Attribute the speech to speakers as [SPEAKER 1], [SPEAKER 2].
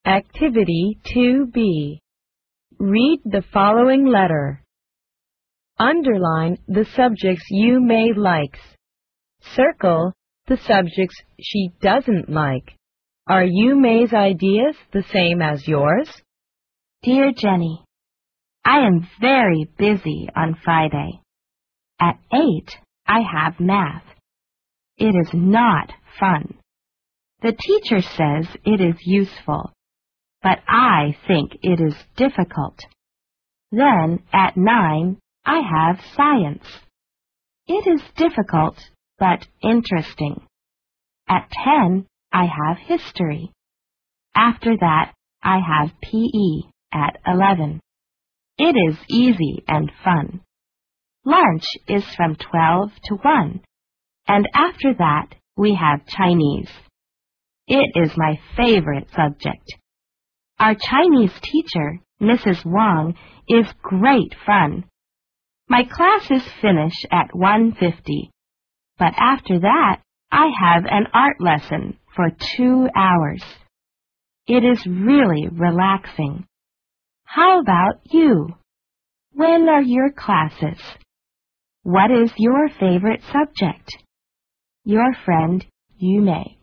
[SPEAKER 1] Activity 2B. Read the following letter. Underline the subjects you may likes. Circle the subjects she doesn't like. Are you May's ideas the same as yours?
[SPEAKER 2] Dear Jenny, I am very busy on Friday. At 8, I have math. It is not fun. The teacher says it is useful, but I think it is difficult. Then at 9, I have science. It is difficult, but interesting. At 10, I have history. After that, I have PE at 11. It is easy and fun. Lunch is from 12 to 1, and after that, we have Chinese. It is my favorite subject. Our Chinese teacher, Mrs. Wang, is great fun. My classes finish at 1:50, but after that, I have an art lesson for 2 hours. It is really relaxing. How about you? When are your classes? What is your favorite subject? Your friend, Yu Mei.